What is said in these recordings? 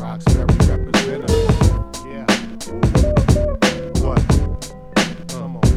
Roxbury representative. Yeah. What? Come on.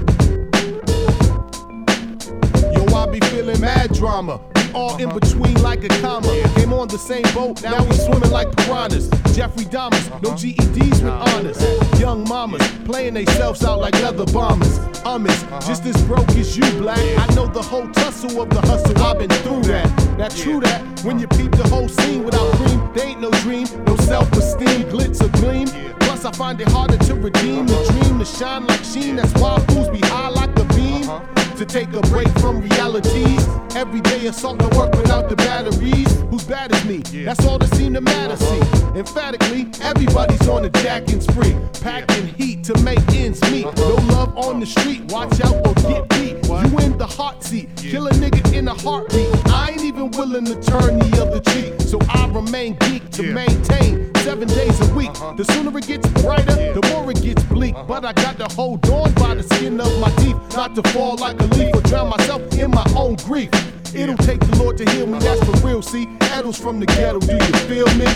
Yo, I be feeling mad drama. All in between like a comma. Came on the same boat, now we swimming like piranhas. Jeffrey Dahmers, no GEDs with honors. Young mamas playing theyselves out like leather bombers. Just as broke as you, black. I know the whole tussle of the hustle, I've been through that. Now true that, when you peep the whole scene without cream, there ain't no dream, no self-esteem, glitz or gleam. Plus I find it harder to redeem the dream to shine like sheen. That's why fools be high like a beam. To take a break from realities. Everyday assault to work without the batteries. Who's bad as me? That's all that seem to matter, see. Emphatically, everybody's on a jacking spree. Packing heat to make ends meet. No love on the street, watch out or get beat. You in the hot seat, kill a nigga in a heartbeat. I ain't even willing to turn the other cheek. So I remain geek to maintain 7 days a week. The sooner it gets brighter, the more it gets bleak. But I got to hold on by the skin of my teeth, not to fall like a leaf or drown myself in my own grief. It'll take the Lord to heal me, that's for real, see. Eddles from the ghetto, do you feel me?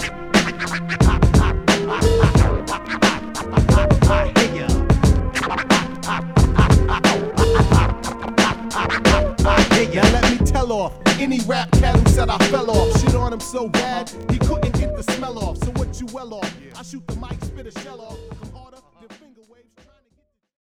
Now let me tell off any rap cat who said I fell off. Shit on him so bad, he couldn't get the smell off. So what you well off? I shoot the mic, spit a shell off.